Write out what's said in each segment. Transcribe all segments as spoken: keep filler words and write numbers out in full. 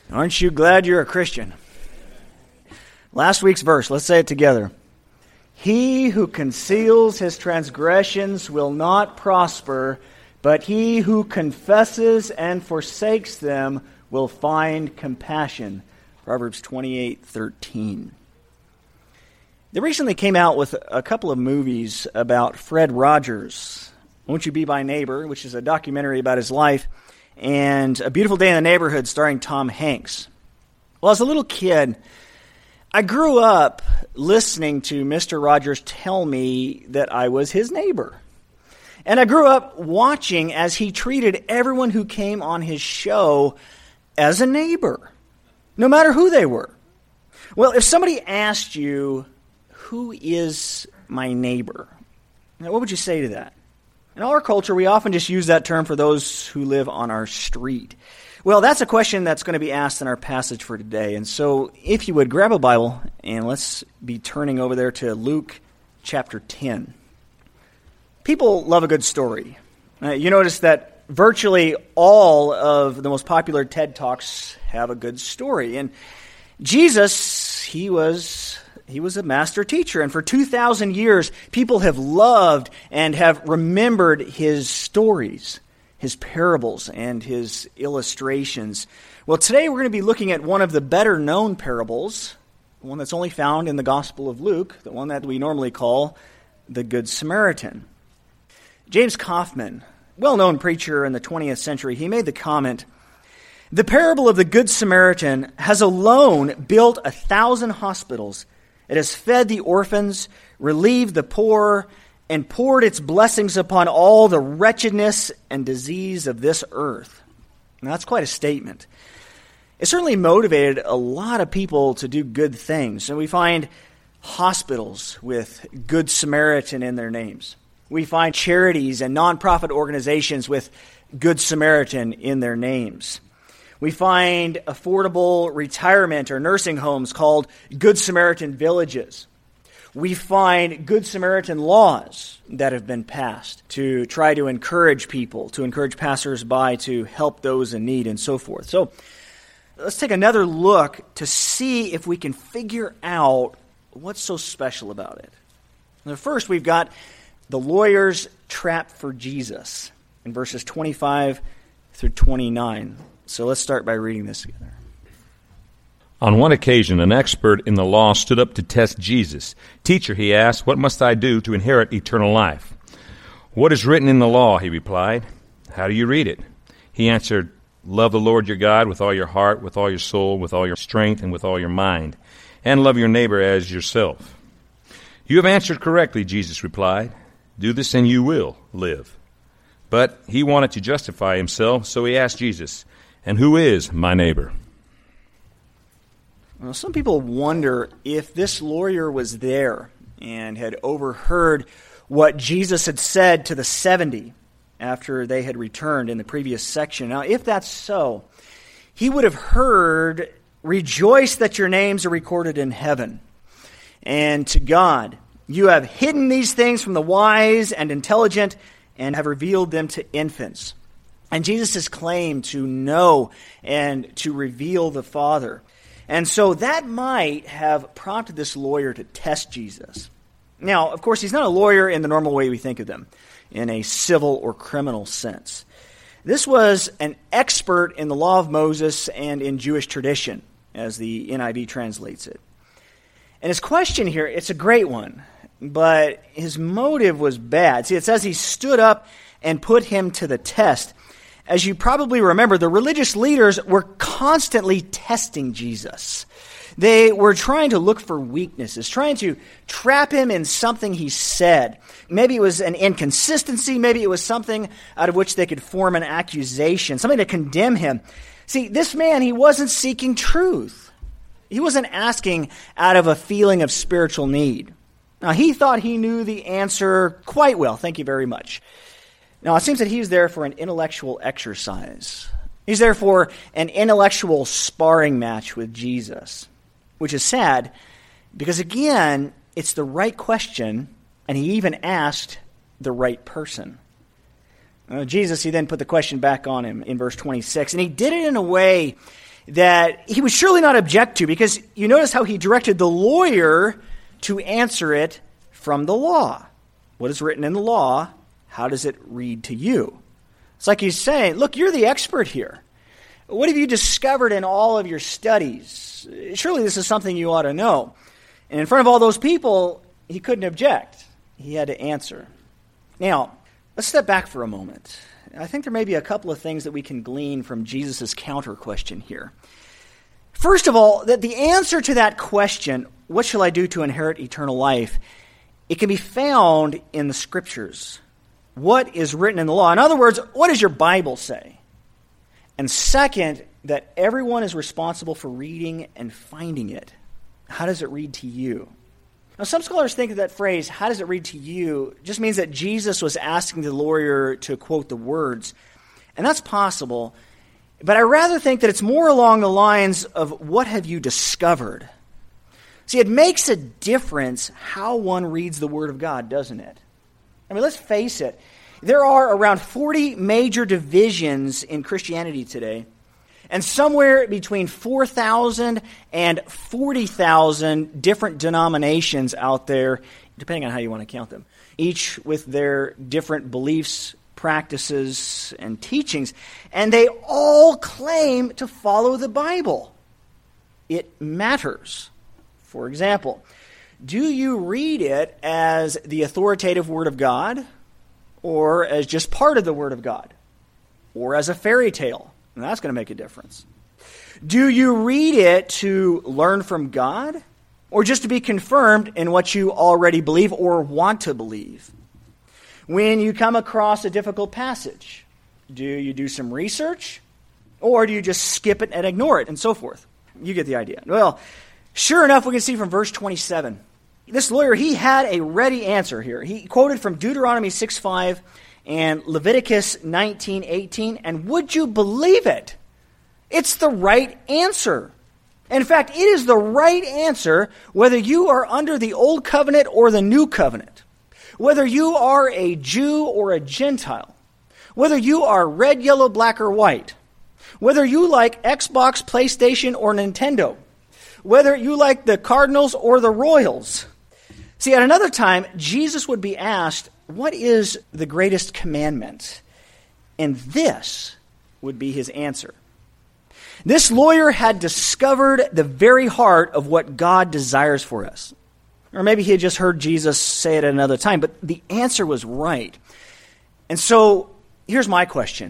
Aren't you glad you're a Christian? Last week's verse, let's say it together. He who conceals his transgressions will not prosper, but he who confesses and forsakes them will find compassion. Proverbs twenty-eight thirteen. They recently came out with a couple of movies about Fred Rogers. Won't You Be My Neighbor, which is a documentary about his life, and A Beautiful Day in the Neighborhood starring Tom Hanks. Well, as a little kid, I grew up listening to Mister Rogers tell me that I was his neighbor. And I grew up watching as he treated everyone who came on his show as a neighbor, no matter who they were. Well, if somebody asked you, who is my neighbor? Now, what would you say to that? In our culture, we often just use that term for those who live on our street. Well, that's a question that's going to be asked in our passage for today. And so, if you would, grab a Bible, and let's be turning over there to Luke chapter ten. People love a good story. Uh, you notice that virtually all of the most popular TED Talks have a good story. And Jesus, he was... He was a master teacher, and for two thousand years, people have loved and have remembered his stories, his parables, and his illustrations. Well, today we're going to be looking at one of the better-known parables, the one that's only found in the Gospel of Luke, the one that we normally call the Good Samaritan. James Kaufman, well-known preacher in the twentieth century, he made the comment, "The parable of the Good Samaritan has alone built a thousand hospitals. It has fed the orphans, relieved the poor, and poured its blessings upon all the wretchedness and disease of this earth." Now, that's quite a statement. It certainly motivated a lot of people to do good things. And we find hospitals with Good Samaritan in their names. We find charities and nonprofit organizations with Good Samaritan in their names. We find affordable retirement or nursing homes called Good Samaritan villages. We find Good Samaritan laws that have been passed to try to encourage people, to encourage passersby to help those in need and so forth. So let's take another look to see if we can figure out what's so special about it. Now, first, we've got the lawyer's trap for Jesus in verses twenty-five through twenty-nine. So let's start by reading this together. On one occasion, an expert in the law stood up to test Jesus. "Teacher," he asked, "what must I do to inherit eternal life?" "What is written in the law?" he replied. "How do you read it?" He answered, "Love the Lord your God with all your heart, with all your soul, with all your strength, and with all your mind, and love your neighbor as yourself." "You have answered correctly," Jesus replied. "Do this and you will live." But he wanted to justify himself, so he asked Jesus, "And who is my neighbor?" Well, some people wonder if this lawyer was there and had overheard what Jesus had said to the seventy after they had returned in the previous section. Now, if that's so, he would have heard, "Rejoice that your names are recorded in heaven." And to God, "You have hidden these things from the wise and intelligent and have revealed them to infants." And Jesus' claim to know and to reveal the Father. And so that might have prompted this lawyer to test Jesus. Now, of course, he's not a lawyer in the normal way we think of them, in a civil or criminal sense. This was an expert in the law of Moses and in Jewish tradition, as the N I V translates it. And his question here, it's a great one, but his motive was bad. See, it says he stood up and put him to the test. As you probably remember, the religious leaders were constantly testing Jesus. They were trying to look for weaknesses, trying to trap him in something he said. Maybe it was an inconsistency, maybe it was something out of which they could form an accusation, something to condemn him. See, this man, he wasn't seeking truth. He wasn't asking out of a feeling of spiritual need. Now, he thought he knew the answer quite well. Thank you very much. Now, it seems that he's there for an intellectual exercise. He's there for an intellectual sparring match with Jesus, which is sad because, again, it's the right question, and he even asked the right person. Uh, Jesus, he then put the question back on him in verse twenty-six, and he did it in a way that he would surely not object to, because you notice how he directed the lawyer to answer it from the law. What is written in the law? How does it read to you? It's like he's saying, look, you're the expert here. What have you discovered in all of your studies? Surely this is something you ought to know. And in front of all those people, he couldn't object. He had to answer. Now, let's step back for a moment. I think there may be a couple of things that we can glean from Jesus' counter question here. First of all, that the answer to that question, what shall I do to inherit eternal life, it can be found in the Scriptures. What is written in the law? In other words, what does your Bible say? And second, that everyone is responsible for reading and finding it. How does it read to you? Now, some scholars think that that phrase, how does it read to you, just means that Jesus was asking the lawyer to quote the words. And that's possible. But I rather think that it's more along the lines of, what have you discovered? See, it makes a difference how one reads the Word of God, doesn't it? I mean, let's face it. There are around forty major divisions in Christianity today, and somewhere between four thousand and forty thousand different denominations out there, depending on how you want to count them, each with their different beliefs, practices, and teachings, and they all claim to follow the Bible. It matters. For example, do you read it as the authoritative Word of God, or as just part of the Word of God, or as a fairy tale? And that's going to make a difference. Do you read it to learn from God, or just to be confirmed in what you already believe or want to believe? When you come across a difficult passage, do you do some research, or do you just skip it and ignore it, and so forth? You get the idea. Well, sure enough, we can see from verse twenty-seven. This lawyer, he had a ready answer here. He quoted from Deuteronomy six five and Leviticus nineteen eighteen, and would you believe it? It's the right answer. In fact, it is the right answer whether you are under the Old Covenant or the New Covenant, whether you are a Jew or a Gentile, whether you are red, yellow, black, or white, whether you like Xbox, PlayStation, or Nintendo, whether you like the Cardinals or the Royals. See, at another time, Jesus would be asked, what is the greatest commandment? And this would be his answer. This lawyer had discovered the very heart of what God desires for us. Or maybe he had just heard Jesus say it at another time, but the answer was right. And so, here's my question.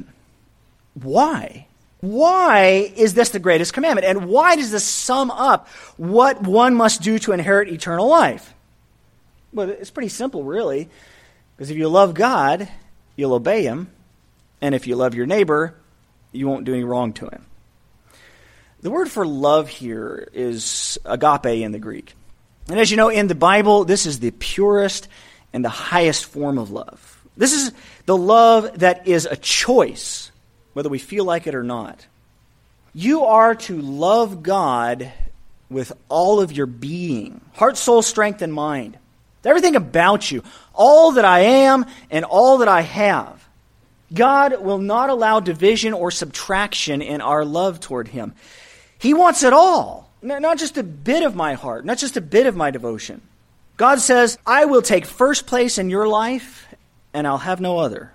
Why? Why is this the greatest commandment? And why does this sum up what one must do to inherit eternal life? Well, it's pretty simple, really. Because if you love God, you'll obey him. And if you love your neighbor, you won't do any wrong to him. The word for love here is agape in the Greek. And as you know, in the Bible, this is the purest and the highest form of love. This is the love that is a choice, whether we feel like it or not. You are to love God with all of your being, heart, soul, strength, and mind. Everything about you, all that I am and all that I have. God will not allow division or subtraction in our love toward him. He wants it all, not just a bit of my heart, not just a bit of my devotion. God says, I will take first place in your life, and I'll have no other.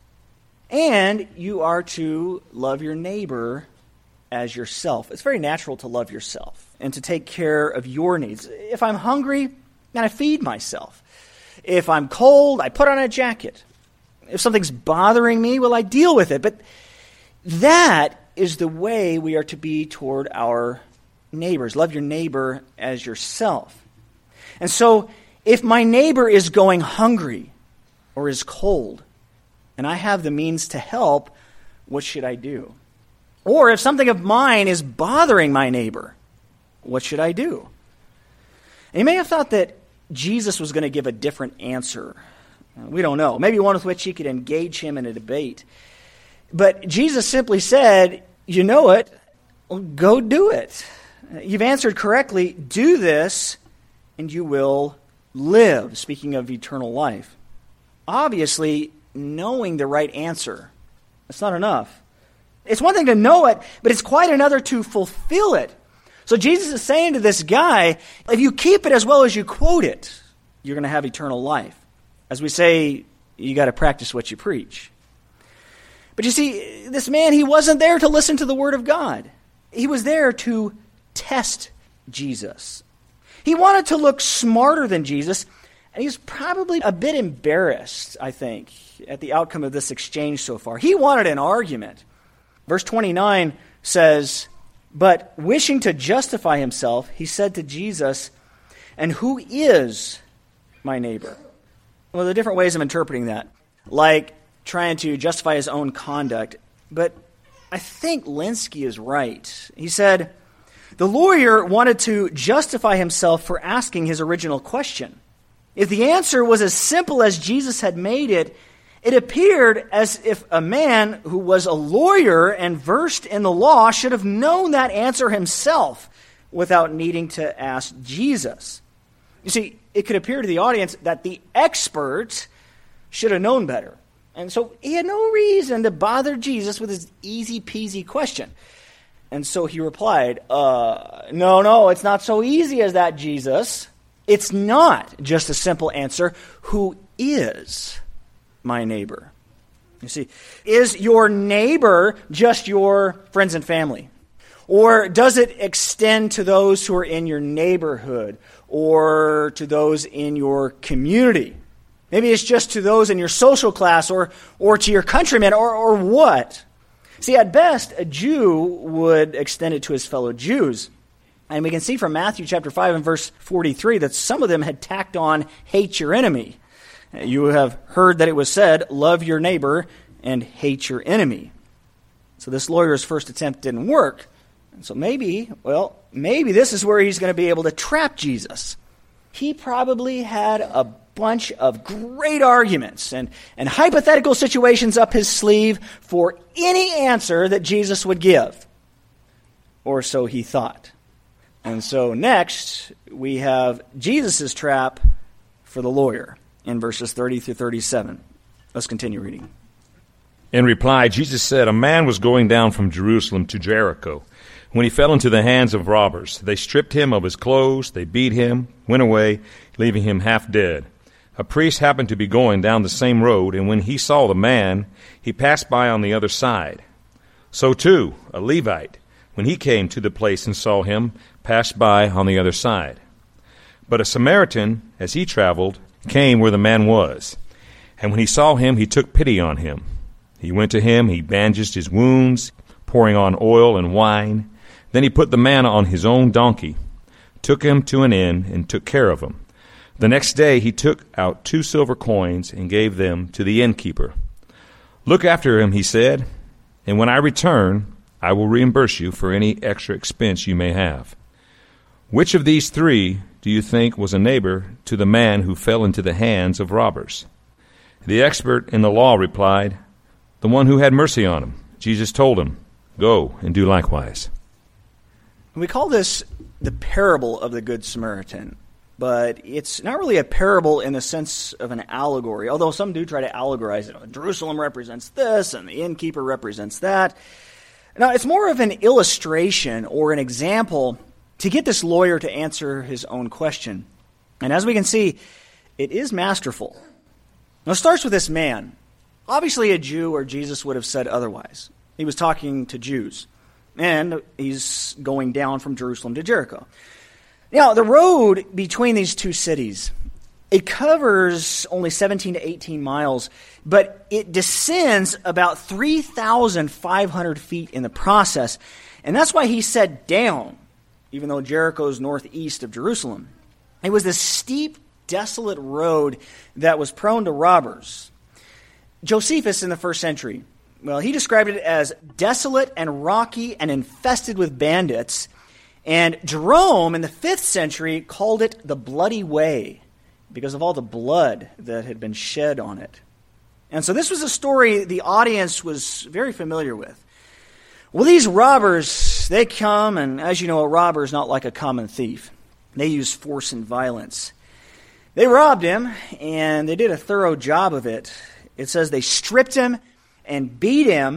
And you are to love your neighbor as yourself. It's very natural to love yourself and to take care of your needs. If I'm hungry, then I feed myself. If I'm cold, I put on a jacket. If something's bothering me, well, I deal with it. But that is the way we are to be toward our neighbors. Love your neighbor as yourself. And so, if my neighbor is going hungry or is cold, and I have the means to help, what should I do? Or if something of mine is bothering my neighbor, what should I do? And you may have thought that Jesus was going to give a different answer. We don't know. Maybe one with which he could engage him in a debate. But Jesus simply said, you know it, well, go do it. You've answered correctly, do this, and you will live, speaking of eternal life. Obviously, knowing the right answer, that's not enough. It's one thing to know it, but it's quite another to fulfill it. So Jesus is saying to this guy, if you keep it as well as you quote it, you're going to have eternal life. As we say, you got to practice what you preach. But you see, this man, he wasn't there to listen to the word of God. He was there to test Jesus. He wanted to look smarter than Jesus, and he was probably a bit embarrassed, I think, at the outcome of this exchange so far. He wanted an argument. Verse twenty-nine says, but wishing to justify himself, he said to Jesus, and who is my neighbor? Well, there are different ways of interpreting that, like trying to justify his own conduct. But I think Lenski is right. He said, the lawyer wanted to justify himself for asking his original question. If the answer was as simple as Jesus had made it, it appeared as if a man who was a lawyer and versed in the law should have known that answer himself without needing to ask Jesus. You see, it could appear to the audience that the expert should have known better. And so he had no reason to bother Jesus with his easy-peasy question. And so he replied, uh, no, no, it's not so easy as that, Jesus. It's not just a simple answer. Who is my neighbor? You see, is your neighbor just your friends and family? Or does it extend to those who are in your neighborhood or to those in your community? Maybe it's just to those in your social class or, or to your countrymen or, or what? See, at best, a Jew would extend it to his fellow Jews. And we can see from Matthew chapter five and verse forty-three that some of them had tacked on, hate your enemy. You have heard that it was said, love your neighbor and hate your enemy. So this lawyer's first attempt didn't work. And so maybe, well, maybe this is where he's going to be able to trap Jesus. He probably had a bunch of great arguments and, and hypothetical situations up his sleeve for any answer that Jesus would give. Or so he thought. And so next, we have Jesus' trap for the lawyer in verses thirty through thirty-seven. Let's continue reading. In reply, Jesus said, a man was going down from Jerusalem to Jericho when he fell into the hands of robbers. They stripped him of his clothes, they beat him, went away, leaving him half dead. A priest happened to be going down the same road, and when he saw the man, he passed by on the other side. So too, a Levite, when he came to the place and saw him, passed by on the other side. But a Samaritan, as he traveled, came where the man was. And when he saw him, he took pity on him. He went to him, he bandaged his wounds, pouring on oil and wine. Then he put the man on his own donkey, took him to an inn, and took care of him. The next day he took out two silver coins and gave them to the innkeeper. Look after him, he said, and when I return, I will reimburse you for any extra expense you may have. Which of these three do you think was a neighbor to the man who fell into the hands of robbers? The expert in the law replied, the one who had mercy on him. Jesus told him, go and do likewise. We call this the parable of the Good Samaritan, but it's not really a parable in the sense of an allegory, although some do try to allegorize it. Jerusalem represents this, and the innkeeper represents that. Now, it's more of an illustration or an example to get this lawyer to answer his own question. And as we can see, it is masterful. Now, it starts with this man. Obviously a Jew, or Jesus would have said otherwise. He was talking to Jews. And he's going down from Jerusalem to Jericho. Now, the road between these two cities, it covers only seventeen to eighteen miles, but it descends about three thousand five hundred feet in the process. And that's why he said down, even though Jericho is northeast of Jerusalem. It was this steep, desolate road that was prone to robbers. Josephus in the first century, well, he described it as desolate and rocky and infested with bandits. And Jerome in the fifth century called it the Bloody Way because of all the blood that had been shed on it. And so this was a story the audience was very familiar with. Well, these robbers, they come, and as you know, a robber is not like a common thief. They use force and violence. They robbed him, and they did a thorough job of it. It says they stripped him and beat him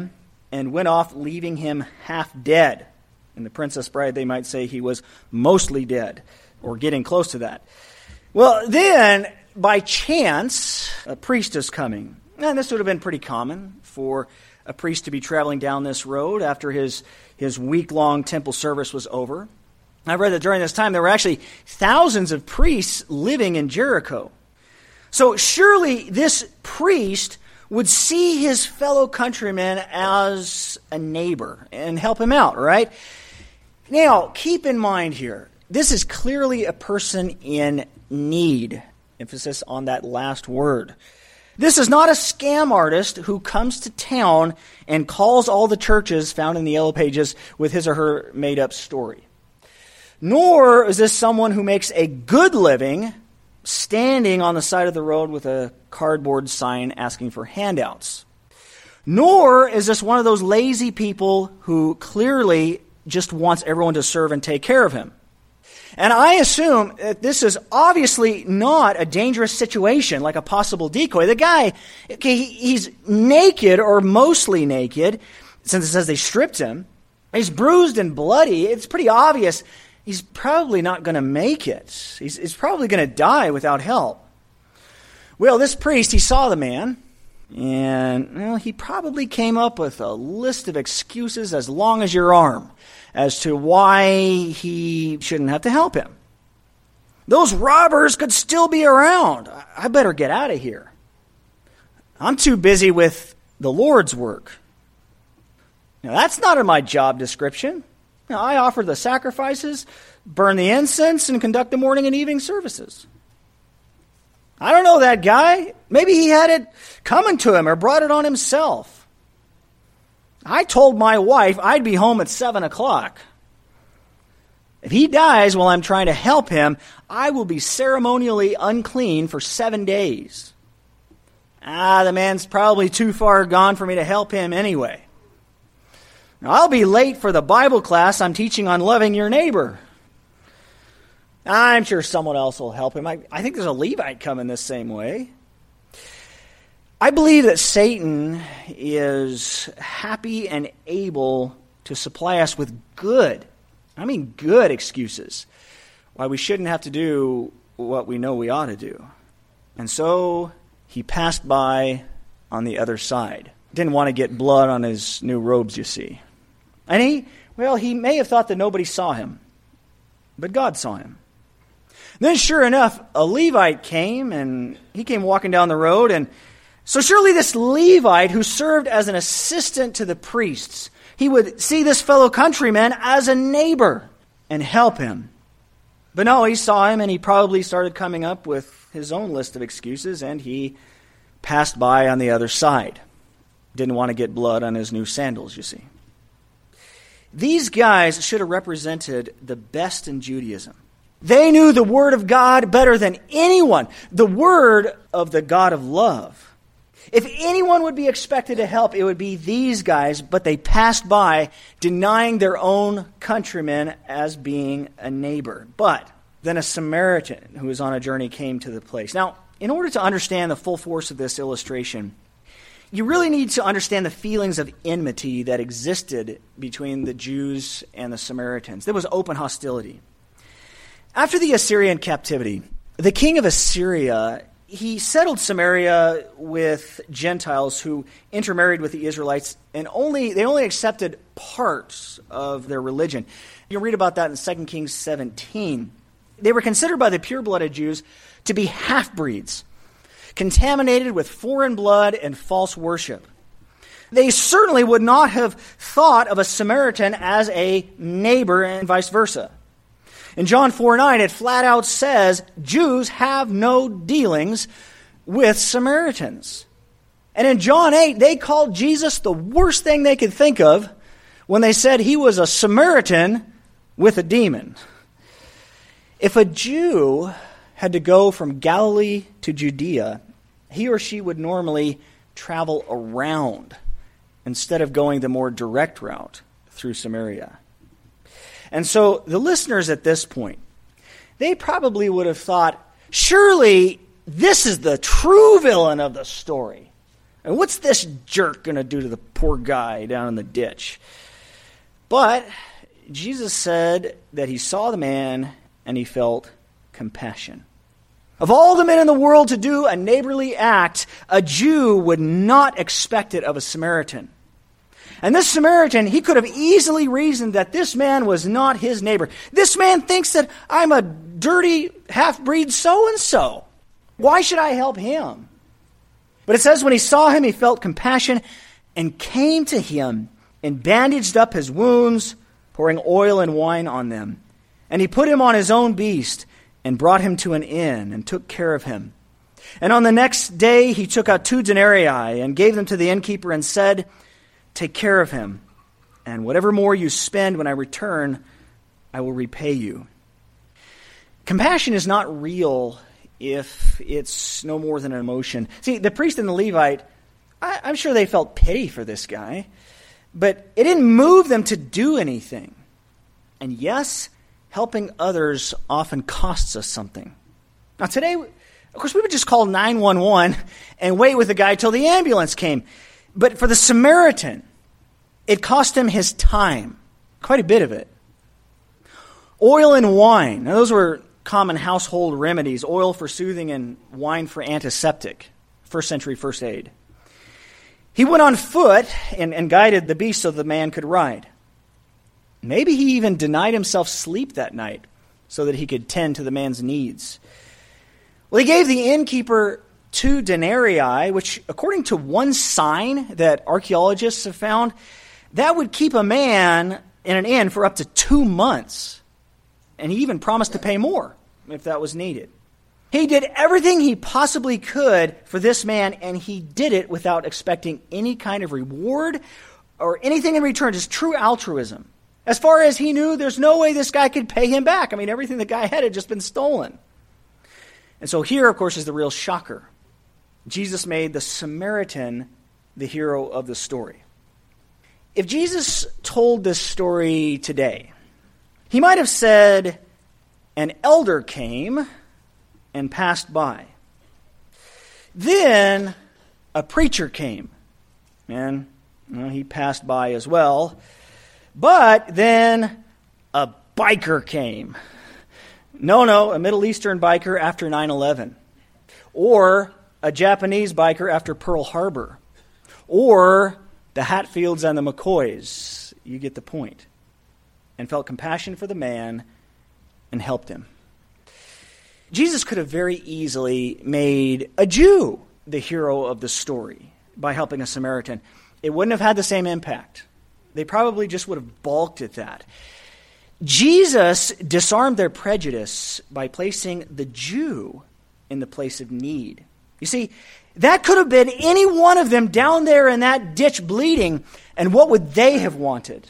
and went off, leaving him half dead. In The Princess Bride, they might say he was mostly dead, or getting close to that. Well, then, by chance, a priest is coming. And this would have been pretty common for a priest to be traveling down this road after his, his week-long temple service was over. I've read that during this time there were actually thousands of priests living in Jericho. So surely this priest would see his fellow countrymen as a neighbor and help him out, right? Now, keep in mind here, this is clearly a person in need. Emphasis on that last word. This is not a scam artist who comes to town and calls all the churches found in the Yellow Pages with his or her made-up story. Nor is this someone who makes a good living standing on the side of the road with a cardboard sign asking for handouts. Nor is this one of those lazy people who clearly just wants everyone to serve and take care of him. And I assume that this is obviously not a dangerous situation like a possible decoy. The guy, okay, he's naked or mostly naked, since it says they stripped him. He's bruised and bloody. It's pretty obvious he's probably not going to make it. He's, he's probably going to die without help. Well, this priest, he saw the man, and well, he probably came up with a list of excuses as long as your arm as to why he shouldn't have to help him. Those robbers could still be around. I better get out of here. I'm too busy with the Lord's work. Now, that's not in my job description. Now, I offer the sacrifices, burn the incense, and conduct the morning and evening services. I don't know that guy. Maybe he had it coming to him or brought it on himself. I told my wife I'd be home at seven o'clock. If he dies while I'm trying to help him, I will be ceremonially unclean for seven days. Ah, the man's probably too far gone for me to help him anyway. Now, I'll be late for the Bible class I'm teaching on loving your neighbor. I'm sure someone else will help him. I, I think there's a Levite coming this same way. I believe that Satan is happy and able to supply us with good, I mean good excuses, why we shouldn't have to do what we know we ought to do. And so he passed by on the other side. Didn't want to get blood on his new robes, you see. And he, well, he may have thought that nobody saw him, but God saw him. Then sure enough, a Levite came, and he came walking down the road, and so surely this Levite who served as an assistant to the priests, he would see this fellow countryman as a neighbor and help him. But no, he saw him, and he probably started coming up with his own list of excuses, and he passed by on the other side. Didn't want to get blood on his new sandals, you see. These guys should have represented the best in Judaism. They knew the Word of God better than anyone, the Word of the God of love. If anyone would be expected to help, it would be these guys, but they passed by, denying their own countrymen as being a neighbor. But then a Samaritan who was on a journey came to the place. Now, in order to understand the full force of this illustration, you really need to understand the feelings of enmity that existed between the Jews and the Samaritans. There was open hostility. After the Assyrian captivity, the king of Assyria, he settled Samaria with Gentiles who intermarried with the Israelites, and only they only accepted parts of their religion. You can read about that in Second Kings seventeen. They were considered by the pure-blooded Jews to be half-breeds, contaminated with foreign blood and false worship. They certainly would not have thought of a Samaritan as a neighbor and vice versa. In John four nine, it flat out says, Jews have no dealings with Samaritans. And in John eight, they called Jesus the worst thing they could think of when they said he was a Samaritan with a demon. If a Jew had to go from Galilee to Judea, he or she would normally travel around instead of going the more direct route through Samaria. And so the listeners at this point, they probably would have thought, surely this is the true villain of the story. And what's this jerk going to do to the poor guy down in the ditch? But Jesus said that he saw the man and he felt compassion. Of all the men in the world to do a neighborly act, a Jew would not expect it of a Samaritan. And this Samaritan, he could have easily reasoned that this man was not his neighbor. This man thinks that I'm a dirty half-breed so-and-so. Why should I help him? But it says when he saw him, he felt compassion and came to him and bandaged up his wounds, pouring oil and wine on them. And he put him on his own beast and brought him to an inn and took care of him. And on the next day he took out two denarii and gave them to the innkeeper and said, "Take care of him, and whatever more you spend when I return, I will repay you." Compassion is not real if it's no more than an emotion. See, the priest and the Levite, I, I'm sure they felt pity for this guy, but it didn't move them to do anything. And yes, helping others often costs us something. Now today, of course, we would just call nine one one and wait with the guy till the ambulance came. But for the Samaritan, it cost him his time, quite a bit of it. Oil and wine, now those were common household remedies, oil for soothing and wine for antiseptic, first century first aid. He went on foot and, and guided the beast so the man could ride. Maybe he even denied himself sleep that night so that he could tend to the man's needs. Well, he gave the innkeeper two denarii, which according to one sign that archaeologists have found, that would keep a man in an inn for up to two months. And he even promised to pay more if that was needed. He did everything he possibly could for this man, and he did it without expecting any kind of reward or anything in return, just true altruism. As far as he knew, there's no way this guy could pay him back. I mean, everything the guy had had just been stolen. And so here, of course, is the real shocker. Jesus made the Samaritan the hero of the story. If Jesus told this story today, he might have said, "An elder came and passed by. Then a preacher came, and well, he passed by as well. But then a biker came." No, no, a Middle Eastern biker after nine eleven. Or a Japanese biker after Pearl Harbor. Or the Hatfields and the McCoys. You get the point. And felt compassion for the man and helped him. Jesus could have very easily made a Jew the hero of the story by helping a Samaritan. It wouldn't have had the same impact. They probably just would have balked at that. Jesus disarmed their prejudice by placing the Jew in the place of need. You see, that could have been any one of them down there in that ditch bleeding, and what would they have wanted?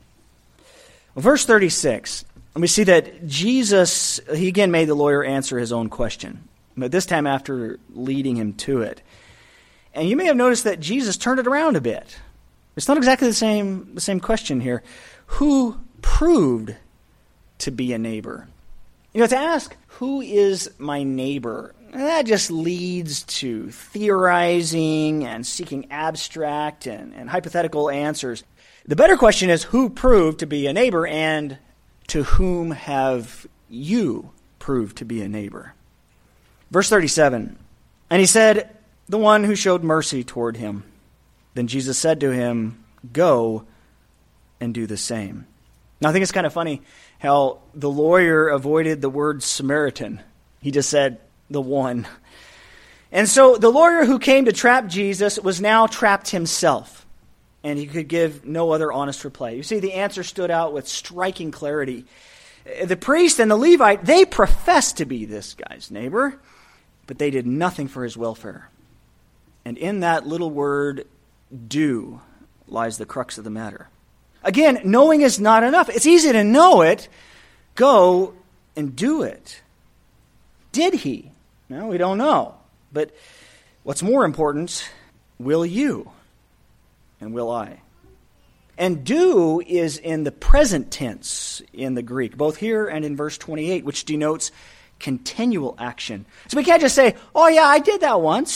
Well, verse thirty-six, we see that Jesus, he again made the lawyer answer his own question, but this time after leading him to it. And you may have noticed that Jesus turned it around a bit. It's not exactly the same, the same question here. Who proved to be a neighbor? You know, to ask, who is my neighbor? That just leads to theorizing and seeking abstract and, and hypothetical answers. The better question is, who proved to be a neighbor, and to whom have you proved to be a neighbor? Verse thirty-seven, and he said, "The one who showed mercy toward him." Then Jesus said to him, "Go and do the same." Now I think it's kind of funny how the lawyer avoided the word Samaritan. He just said, "the one." And so the lawyer who came to trap Jesus was now trapped himself, and he could give no other honest reply. You see, the answer stood out with striking clarity. The priest and the Levite, they professed to be this guy's neighbor, but they did nothing for his welfare. And in that little word, "do," lies the crux of the matter. Again, knowing is not enough. It's easy to know it. Go and do it. Did he? No, we don't know. But what's more important, will you and will I? And do is in the present tense in the Greek, both here and in verse twenty-eight, which denotes continual action. So we can't just say, "Oh yeah, I did that once."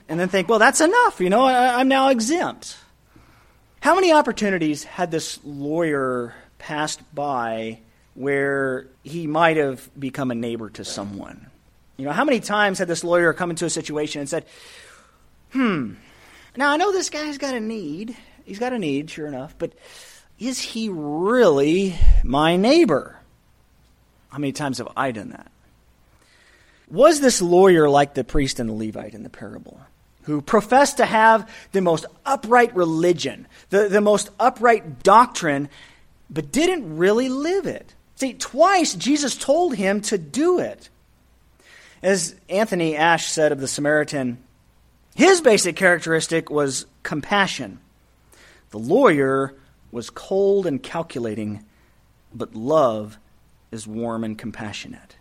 and then think, well, that's enough. You know, I, I'm now exempt. How many opportunities had this lawyer passed by where he might have become a neighbor to someone? You know, how many times had this lawyer come into a situation and said, hmm, now I know this guy's got a need. He's got a need, sure enough, but is he really my neighbor? How many times have I done that? Was this lawyer like the priest and the Levite in the parable, who professed to have the most upright religion, the, the most upright doctrine, but didn't really live it? See, twice Jesus told him to do it. As Anthony Ashe said of the Samaritan, his basic characteristic was compassion. The lawyer was cold and calculating, but love is warm and compassionate.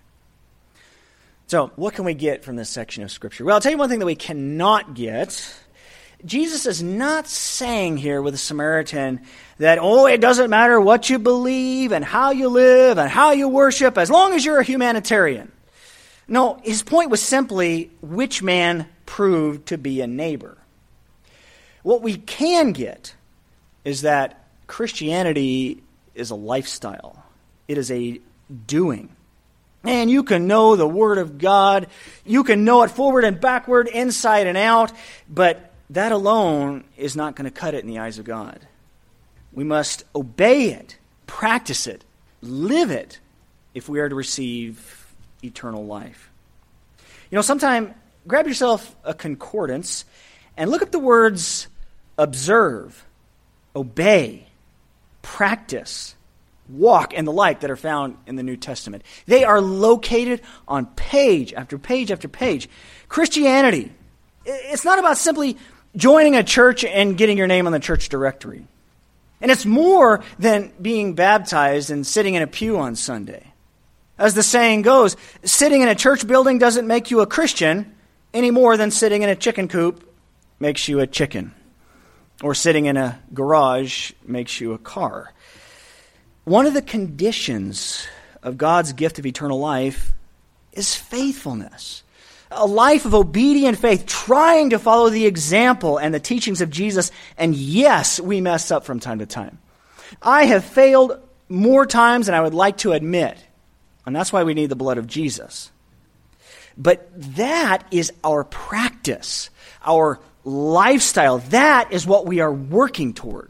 So, what can we get from this section of Scripture? Well, I'll tell you one thing that we cannot get. Jesus is not saying here with the Samaritan that, oh, it doesn't matter what you believe and how you live and how you worship as long as you're a humanitarian. No, his point was simply which man proved to be a neighbor. What we can get is that Christianity is a lifestyle. It is a doing. And you can know the Word of God. You can know it forward and backward, inside and out. But that alone is not going to cut it in the eyes of God. We must obey it, practice it, live it, if we are to receive eternal life. You know, sometime grab yourself a concordance and look up the words observe, obey, practice, walk, and the like that are found in the New Testament. They are located on page after page after page. Christianity, it's not about simply joining a church and getting your name on the church directory. And it's more than being baptized and sitting in a pew on Sunday. As the saying goes, sitting in a church building doesn't make you a Christian any more than sitting in a chicken coop makes you a chicken. Or sitting in a garage makes you a car. One of the conditions of God's gift of eternal life is faithfulness. A life of obedient faith, trying to follow the example and the teachings of Jesus. And yes, we mess up from time to time. I have failed more times than I would like to admit. And that's why we need the blood of Jesus. But that is our practice, our lifestyle. That is what we are working toward.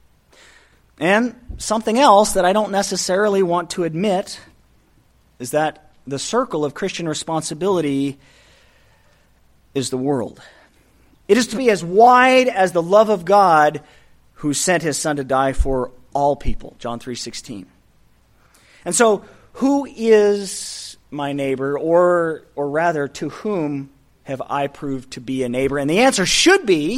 And something else that I don't necessarily want to admit is that the circle of Christian responsibility is the world. It is to be as wide as the love of God who sent his Son to die for all people, John three sixteen. And so, who is my neighbor, or or rather, to whom have I proved to be a neighbor? And the answer should be,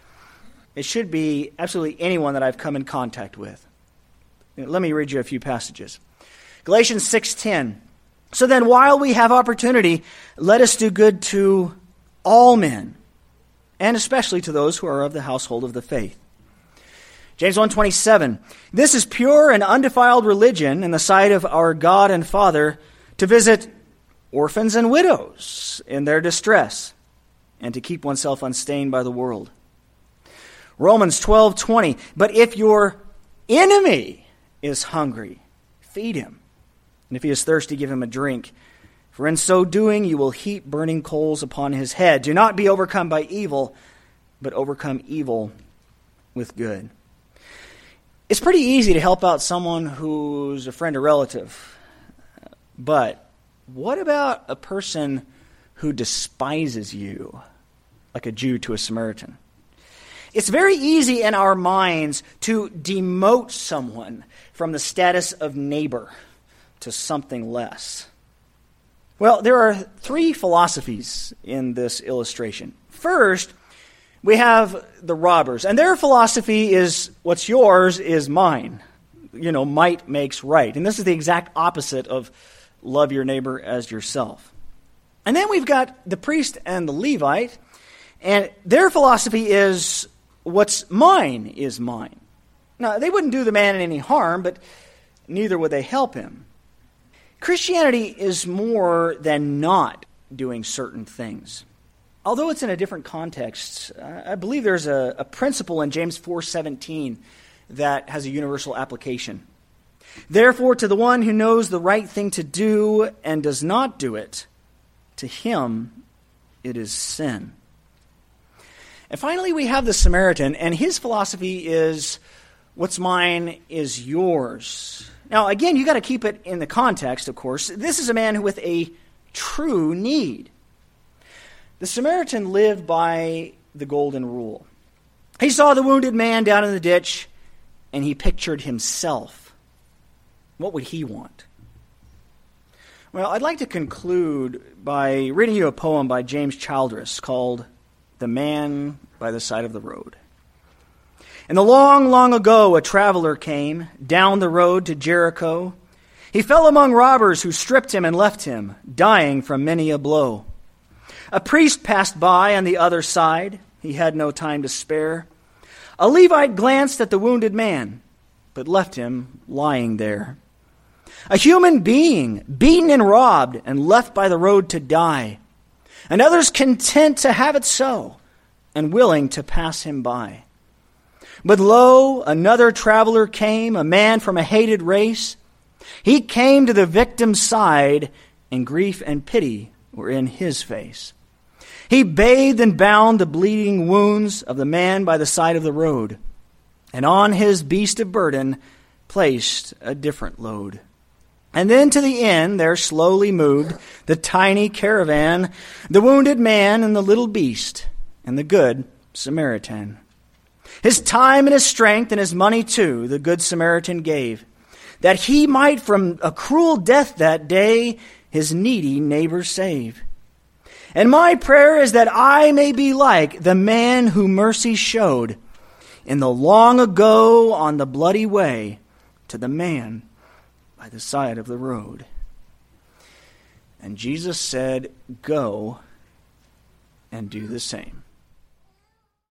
it should be absolutely anyone that I've come in contact with. Let me read you a few passages. Galatians six ten. So then, while we have opportunity, let us do good to all men, and especially to those who are of the household of the faith. James one twenty-seven. This is pure and undefiled religion in the sight of our God and Father, to visit orphans and widows in their distress, and to keep oneself unstained by the world. Romans twelve twenty. But if your enemy is hungry, feed him. And if he is thirsty, give him a drink. For in so doing, you will heap burning coals upon his head. Do not be overcome by evil, but overcome evil with good. It's pretty easy to help out someone who's a friend or relative. But what about a person who despises you, like a Jew to a Samaritan? It's very easy in our minds to demote someone from the status of neighbor to something less. Well, there are three philosophies in this illustration. First, we have the robbers, and their philosophy is what's yours is mine. You know, might makes right. And this is the exact opposite of love your neighbor as yourself. And then we've got the priest and the Levite, and their philosophy is what's mine is mine. Now, they wouldn't do the man any harm, but neither would they help him. Christianity is more than not doing certain things. although it's in a different context, I believe there's a, a principle in James four seventeen that has a universal application. Therefore, to the one who knows the right thing to do and does not do it, to him it is sin. And finally, we have the Samaritan, and his philosophy is, what's mine is yours. Now, again, you got to keep it in the context, of course. This is a man with a true need. The Samaritan lived by the golden rule. He saw the wounded man down in the ditch, and he pictured himself. What would he want? Well, I'd like to conclude by reading you a poem by James Childress called The Man by the Side of the Road. In the long, long ago, a traveler came down the road to Jericho. He fell among robbers who stripped him and left him, dying from many a blow. A priest passed by on the other side. He had no time to spare. A Levite glanced at the wounded man, but left him lying there. A human being, beaten and robbed, and left by the road to die. And others content to have it so, and willing to pass him by. But lo, another traveler came, a man from a hated race. He came to the victim's side, and grief and pity were in his face. He bathed and bound the bleeding wounds of the man by the side of the road, and on his beast of burden placed a different load. And then to the inn there slowly moved the tiny caravan, the wounded man and the little beast, and the good Samaritan. His time and his strength and his money too the good Samaritan gave, that he might from a cruel death that day his needy neighbor save. And my prayer is that I may be like the man who mercy showed in the long ago on the bloody way to the man by the side of the road. And Jesus said, go and do the same.